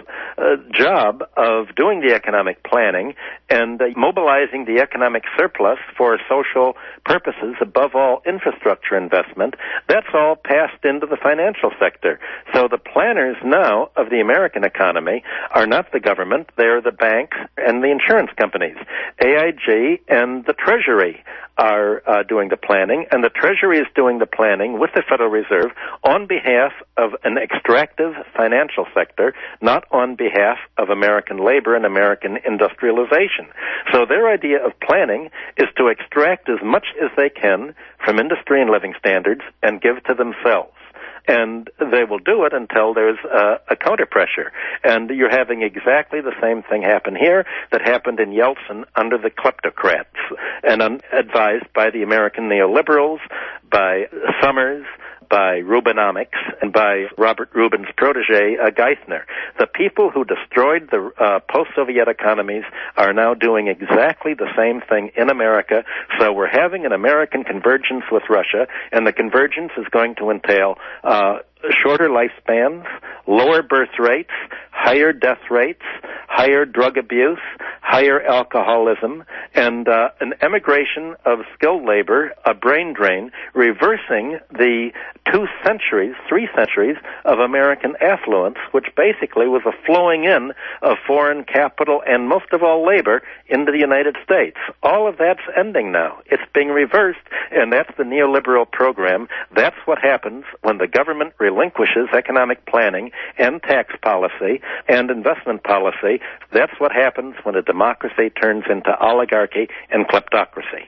S5: uh, job of doing the economic planning and uh, mobilizing the economic surplus for social purposes, above all infrastructure investment, that's all passed into the financial sector. So the planners now of the American economy are not the government, they're the banks and the insurance companies. A I G and the Treasury are uh, doing the planning, and the Treasury is doing the planning with the Federal Reserve on behalf of an extractive financial sector, not on behalf of American labor and American industrialization. So their idea of planning is to extract as much as they can from industry and living standards and give to themselves. And they will do it until there's uh, a counter-pressure. And you're having exactly the same thing happen here that happened in Yeltsin under the kleptocrats, and un- advised by the American neoliberals, by Summers, by Rubenomics, and by Robert Rubin's protege, uh, Geithner. The people who destroyed the uh, post-Soviet economies are now doing exactly the same thing in America. So we're having an American convergence with Russia, and the convergence is going to entail uh, shorter lifespans, lower birth rates, higher death rates, higher drug abuse, higher alcoholism, and uh, an emigration of skilled labor, a brain drain, reversing the two centuries, three centuries of American affluence, which basically was a flowing in of foreign capital and most of all labor into the United States. All of that's ending now. It's being reversed, and that's the neoliberal program. That's what happens when the government relinquishes economic planning and tax policy and investment policy. That's what happens when a democracy turns into oligarchy and kleptocracy.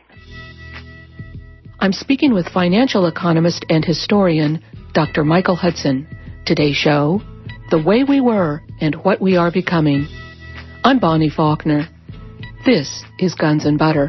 S3: I'm speaking with financial economist and historian Doctor Michael Hudson. Today's show, The Way We Were and What We Are Becoming. I'm Bonnie Faulkner. This is Guns and Butter.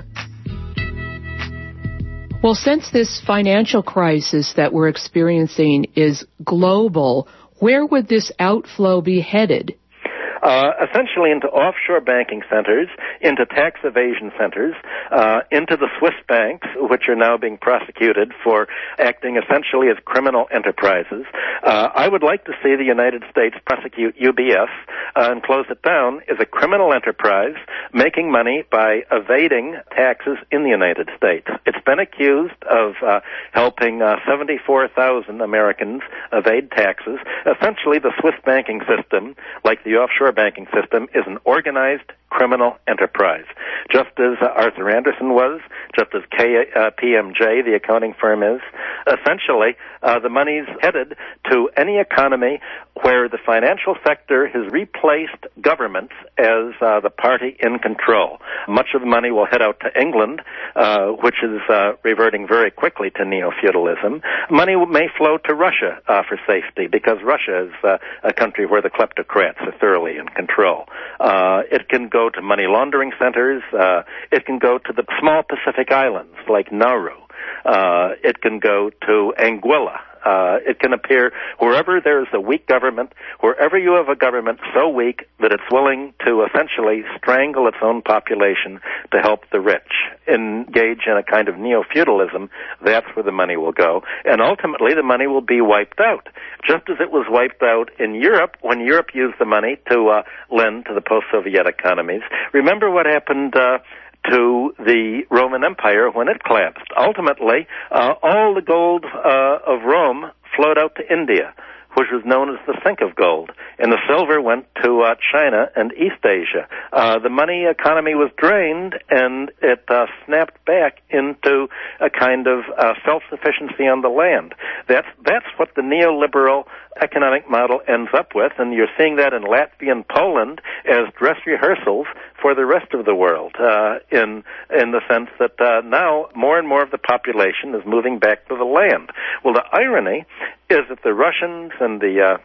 S3: Well, since this financial crisis that we're experiencing is global, where would this outflow be headed?
S5: Uh, essentially into offshore banking centers, into tax evasion centers, uh, into the Swiss banks, which are now being prosecuted for acting essentially as criminal enterprises. Uh, I would like to see the United States prosecute U B S uh, and close it down as a criminal enterprise, making money by evading taxes in the United States. It's been accused of uh, helping uh, seventy-four thousand Americans evade taxes. Essentially, the Swiss banking system, like the offshore banking system, is an organized criminal enterprise, just as uh, Arthur Andersen was, just as K P M G, the accounting firm, is. Essentially, uh, the money's headed to any economy where the financial sector has replaced governments as uh, the party in control. Much of the money will head out to England, uh, which is uh, reverting very quickly to neo-feudalism. Money may flow to Russia uh, for safety, because Russia is uh, a country where the kleptocrats are thoroughly in control. Uh, it can go to money laundering centers. Uh, it can go to the small Pacific islands like Nauru. Uh, it can go to Anguilla. Uh, it can appear wherever there's a weak government, wherever you have a government so weak that it's willing to essentially strangle its own population to help the rich, engage in a kind of neo-feudalism. That's where the money will go. And ultimately, the money will be wiped out, just as it was wiped out in Europe when Europe used the money to uh, lend to the post-Soviet economies. Remember what happened uh, to the Roman Empire when it collapsed. Ultimately, uh, all the gold uh, of Rome flowed out to India, which was known as the sink of gold, and the silver went to uh, China and East Asia. Uh, the money economy was drained, and it uh, snapped back into a kind of uh, self-sufficiency on the land. That's that's what the neoliberal economic model ends up with, and you're seeing that in Latvia and Poland as dress rehearsals for the rest of the world, uh, in in the sense that uh, now more and more of the population is moving back to the land. Well, the irony is that the Russians and the uh,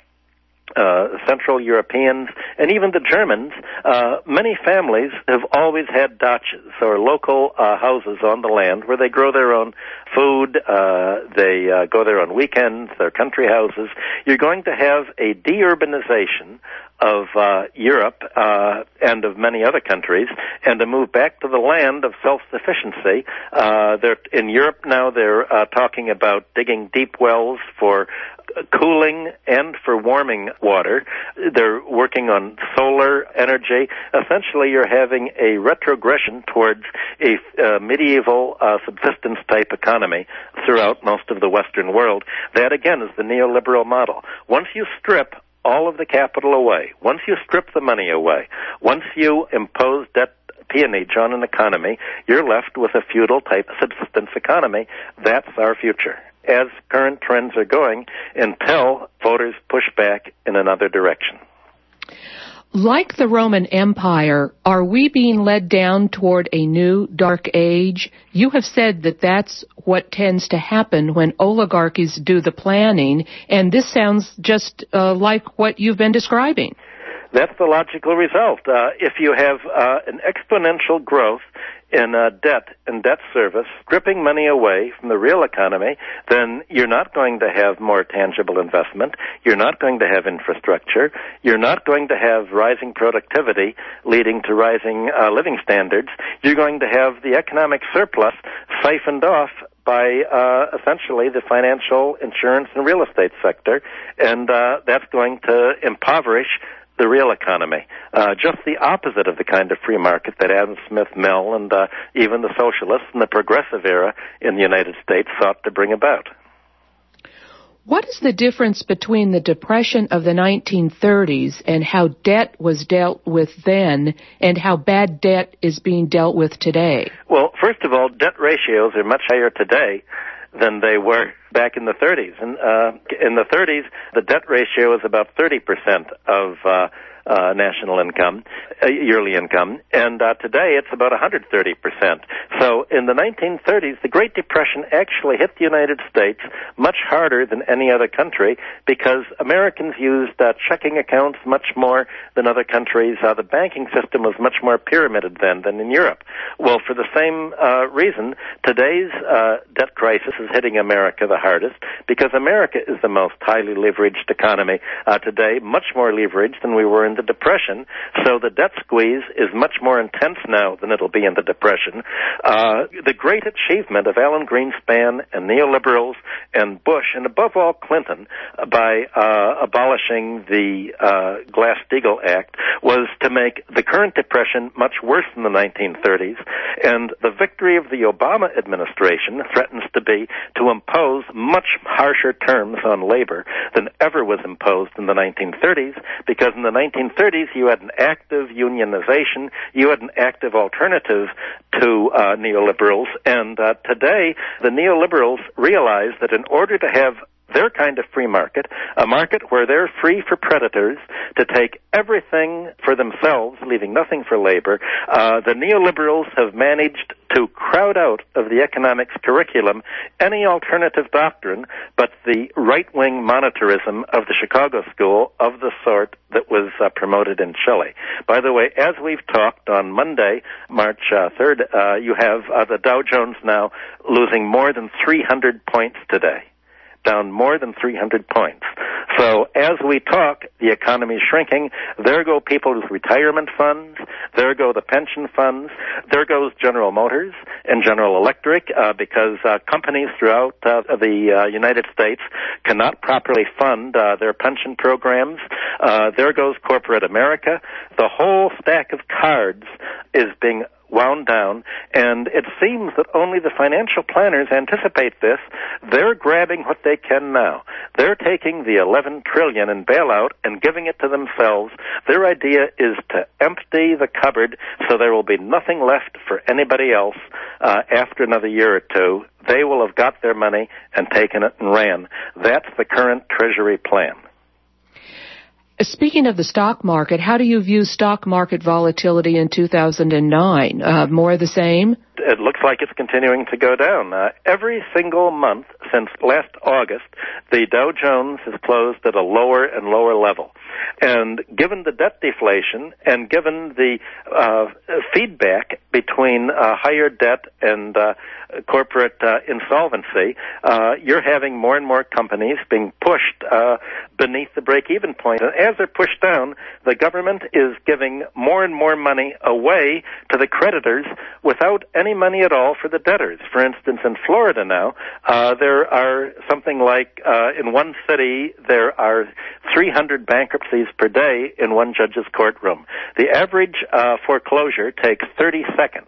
S5: Uh, Central Europeans, and even the Germans, uh, many families have always had dachas, or local uh, houses on the land where they grow their own food. Uh, they uh, go there on weekends, their country houses. You're going to have a deurbanization of uh, Europe uh, and of many other countries, and to move back to the land of self-sufficiency. Uh, they're, in Europe now they're uh, talking about digging deep wells for cooling and for warming water. They're working on solar energy. Essentially, you're having a retrogression towards a uh, medieval uh, subsistence-type economy throughout most of the Western world. That, again, is the neoliberal model. Once you strip all of the capital away, once you strip the money away, once you impose debt peonage on an economy, you're left with a feudal-type subsistence economy. That's our future, as current trends are going, until voters push back in another direction.
S3: Like the Roman Empire, are we being led down toward a new dark age? You have said that that's what tends to happen when oligarchies do the planning, and this sounds just uh, like what you've been describing.
S5: That's the logical result. Uh, if you have uh, an exponential growth in uh, debt and debt service, stripping money away from the real economy, then you're not going to have more tangible investment. You're not going to have infrastructure. You're not going to have rising productivity leading to rising uh, living standards. You're going to have the economic surplus siphoned off by uh, essentially the financial, insurance, and real estate sector, and uh, that's going to impoverish the real economy, uh, just the opposite of the kind of free market that Adam Smith, Mill, and uh, even the socialists in the progressive era in the United States sought to bring about.
S3: What is the difference between the Depression of the nineteen thirties and how debt was dealt with then and how bad debt is being dealt with today?
S5: Well, first of all, debt ratios are much higher today than they were back in the thirties. And uh, in the thirties, the debt ratio is about thirty percent of uh, uh, national income, uh, yearly income, and uh, today it's about one hundred thirty percent. So in the nineteen thirties, the Great Depression actually hit the United States much harder than any other country because Americans used uh, checking accounts much more than other countries. Uh, the banking system was much more pyramided then than in Europe. Well, for the same uh, reason, today's uh, debt crisis is hitting America the hardest because America is the most highly leveraged economy uh, today, much more leveraged than we were in the Depression. So the debt squeeze is much more intense now than it'll be in the Depression. Uh, the great achievement of Alan Greenspan and neoliberals and Bush, and above all Clinton, uh, by uh, abolishing the uh, Glass-Steagall Act, was to make the current Depression much worse than the nineteen thirties. And the victory of the Obama administration threatens to be to impose much harsher terms on labor than ever was imposed in the nineteen thirties, because in the nineteen thirties you had an active unionization, you had an active alternative to uh, neoliberals, and uh, today the neoliberals realize that in order to have their kind of free market, a market where they're free for predators to take everything for themselves, leaving nothing for labor, uh, the neoliberals have managed to crowd out of the economics curriculum any alternative doctrine but the right-wing monetarism of the Chicago School of the sort that was uh, promoted in Chile. By the way, as we've talked on Monday, March uh, third, uh, you have uh, the Dow Jones now losing more than three hundred points today. Down more than three hundred points. So as we talk, the economy is shrinking. There go people's retirement funds. There go the pension funds. There goes General Motors and General Electric uh, because uh, companies throughout uh, the uh, United States cannot properly fund uh, their pension programs. Uh, there goes corporate America. The whole stack of cards is being wound down, and it seems that only the financial planners anticipate this. They're grabbing what they can now. They're taking the eleven trillion dollars in bailout and giving it to themselves. Their idea is to empty the cupboard so there will be nothing left for anybody else uh, after another year or two. They will have got their money and taken it and ran. That's the current Treasury plan.
S3: Speaking of the stock market, how do you view stock market volatility in two thousand nine? Uh, more of the same?
S5: it looks like it's continuing to go down. Uh, every single month since last August, the Dow Jones has closed at a lower and lower level. And given the debt deflation and given the uh, feedback between uh, higher debt and uh, corporate uh, insolvency, uh, you're having more and more companies being pushed uh, beneath the break-even point. And as they're pushed down, the government is giving more and more money away to the creditors without any money at all for the debtors. For instance, in Florida now, uh, there are something like, uh, in one city, there are three hundred bankruptcies per day in one judge's courtroom. The average uh, foreclosure takes thirty seconds.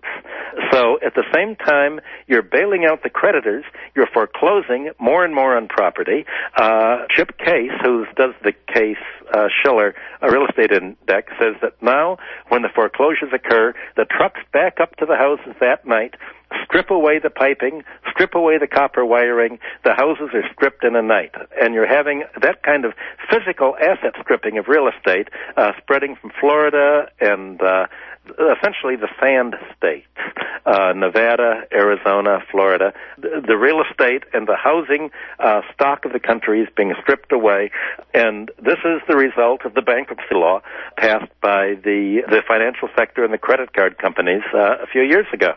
S5: So at the same time you're bailing out the creditors, you're foreclosing more and more on property. Uh, Chip Case, who does the Case uh, Shiller uh, Real Estate Index, says that now when the foreclosures occur, the trucks back up to the houses that night, strip away the piping, strip away the copper wiring, the houses are stripped in a night. And you're having that kind of physical asset stripping of real estate uh, spreading from Florida and uh, essentially the sand states, uh, Nevada, Arizona, Florida. The, the real estate and the housing uh, stock of the country is being stripped away, and this is the result of the bankruptcy law passed by the, the financial sector and the credit card companies uh, a few years ago.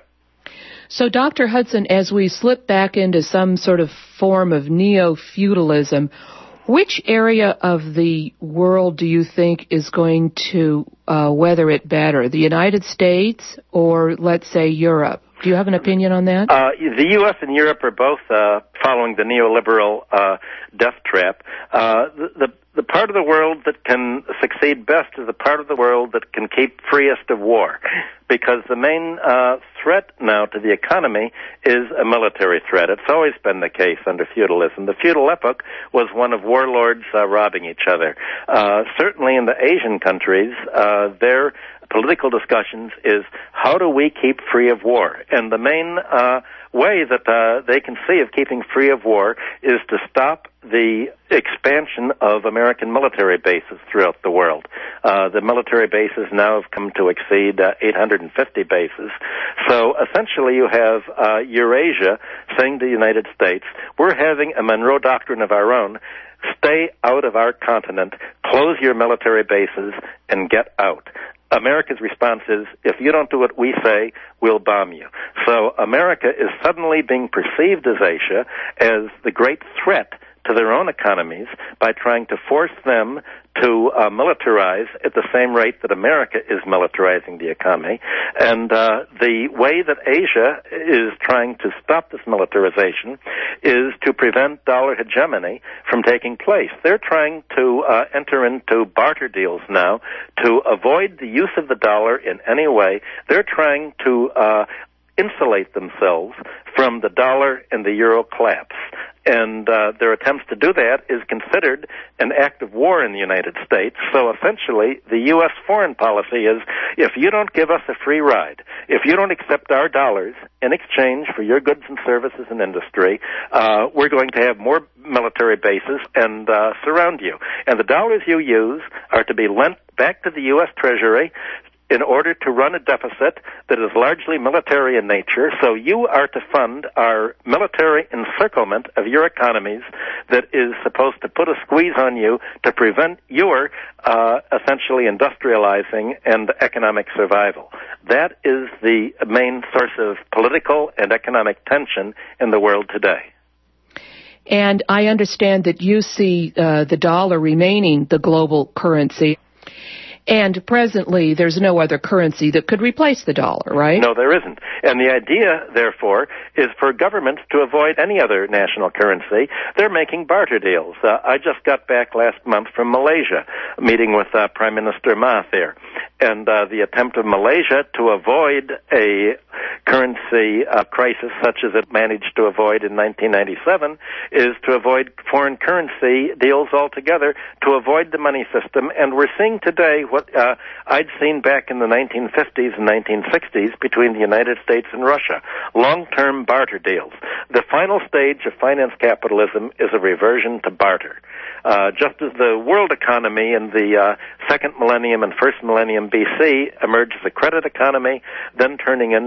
S3: So, Doctor Hudson, as we slip back into some sort of form of neo-feudalism, which area of the world do you think is going to uh, weather it better, the United States or, let's say, Europe? Do you have an opinion on that?
S5: Uh, the U S and Europe are both uh, following the neoliberal uh, death trap. Uh, the, the the part of the world that can succeed best is the part of the world that can keep freest of war, because the main uh, threat now to the economy is a military threat. It's always been the case under feudalism. The feudal epoch was one of warlords uh, robbing each other. Uh, certainly in the Asian countries, uh, their political discussions is how do we keep free of war? And the main uh, way that uh, they can see of keeping free of war is to stop the expansion of American military bases throughout the world. Uh, the military bases now have come to exceed uh, eight hundred fifty bases. So essentially you have uh, Eurasia saying to the United States, we're having a Monroe Doctrine of our own. Stay out of our continent, close your military bases, and get out. America's response is, if you don't do what we say, we'll bomb you. So America is suddenly being perceived as Asia as the great threat to their own economies by trying to force them to uh, militarize at the same rate that America is militarizing the economy. And uh, the way that Asia is trying to stop this militarization is to prevent dollar hegemony from taking place. They're trying to uh, enter into barter deals now to avoid the use of the dollar in any way. They're trying to uh, insulate themselves from the dollar and the euro collapse. And uh, their attempts to do that is considered an act of war in the United States. So essentially, the U S foreign policy is, if you don't give us a free ride, if you don't accept our dollars in exchange for your goods and services and industry, uh, we're going to have more military bases and uh, surround you. And the dollars you use are to be lent back to the U S Treasury in order to run a deficit that is largely military in nature. So you are to fund our military encirclement of your economies that is supposed to put a squeeze on you to prevent your uh, essentially industrializing and economic survival. That is the main source of political and economic tension in the world today.
S3: And I understand that you see uh, the dollar remaining the global currency. And presently, there's no other currency that could replace the dollar, right?
S5: No, there isn't. And the idea, therefore, is for governments to avoid any other national currency. They're making barter deals. Uh, I just got back last month from Malaysia, meeting with uh, Prime Minister Mahathir. And uh, the attempt of Malaysia to avoid a currency uh, crisis such as it managed to avoid in nineteen ninety-seven is to avoid foreign currency deals altogether, to avoid the money system. And we're seeing today what uh, I'd seen back in the nineteen fifties and nineteen sixties between the United States and Russia, long-term barter deals. The final stage of finance capitalism is a reversion to barter. Uh, just as the world economy in the uh, second millennium and first millennium B C emerged as a credit economy, then turning into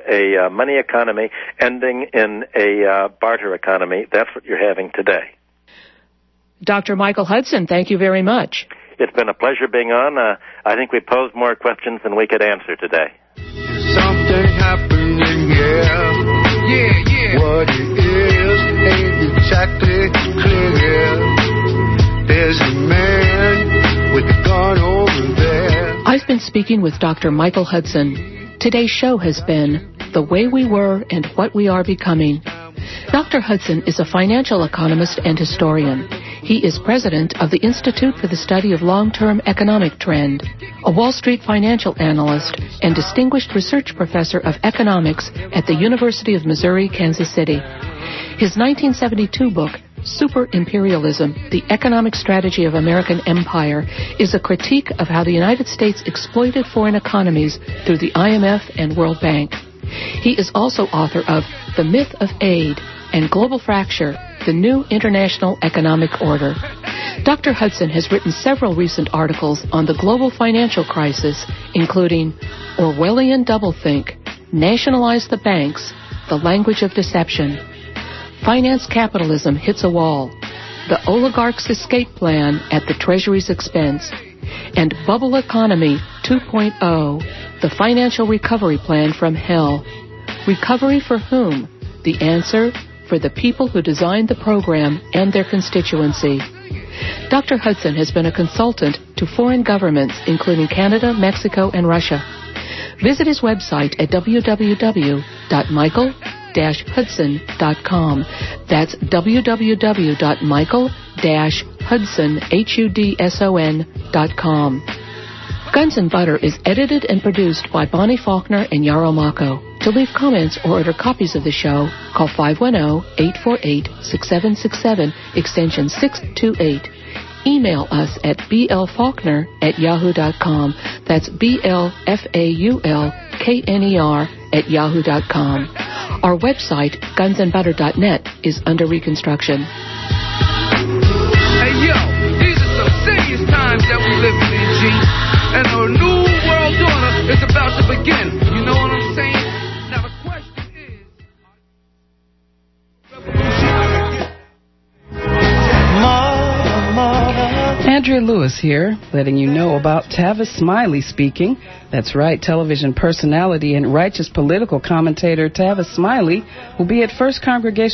S5: a uh, money economy ending in a uh, barter economy. That's what you're having today.
S3: Doctor Michael Hudson, thank you very much.
S5: It's been a pleasure being on. Uh, I think we posed more questions than we could answer today.
S4: Something happening, yeah. Yeah, yeah. What it is ain't exactly clear. There's a man with a gun over there.
S3: I've been speaking with Doctor Michael Hudson. Today's show has been The Way We Were and What We Are Becoming. Doctor Hudson is a financial economist and historian. He is president of the Institute for the Study of Long-Term Economic Trend, a Wall Street financial analyst, and distinguished research professor of economics at the University of Missouri, Kansas City. His nineteen seventy-two book, Super Imperialism, The Economic Strategy of American Empire, is a critique of how the United States exploited foreign economies through the I M F and World Bank. He is also author of The Myth of Aid and Global Fracture, The New International Economic Order. Doctor Hudson has written several recent articles on the global financial crisis, including Orwellian Doublethink, Nationalize the Banks, The Language of Deception, Finance Capitalism Hits a Wall, The Oligarch's Escape Plan at the Treasury's Expense, and Bubble Economy two point oh, The Financial Recovery Plan from Hell. Recovery for whom? The answer, for the people who designed the program and their constituency. Doctor Hudson has been a consultant to foreign governments, including Canada, Mexico, and Russia. Visit his website at w w w dot michael dash hudson dot com. That's w w w dot michael dash hudson dot com. Guns and Butter is edited and produced by Bonnie Faulkner and Yarrow Mako. To leave comments or order copies of the show, call five one zero, eight four eight, six seven six seven, extension six two eight. Email us at b l faulkner at yahoo dot com. That's B L F A U L K N E R at yahoo dot com. Our website, guns and butter dot net, is under reconstruction.
S6: Hey, yo, these are some serious times that we live in, G. And a new world order is about to begin. You know what I'm saying? Now the question is...
S1: Andrea Lewis here, letting you know about Tavis Smiley speaking. That's right, television personality and righteous political commentator Tavis Smiley will be at First Congregational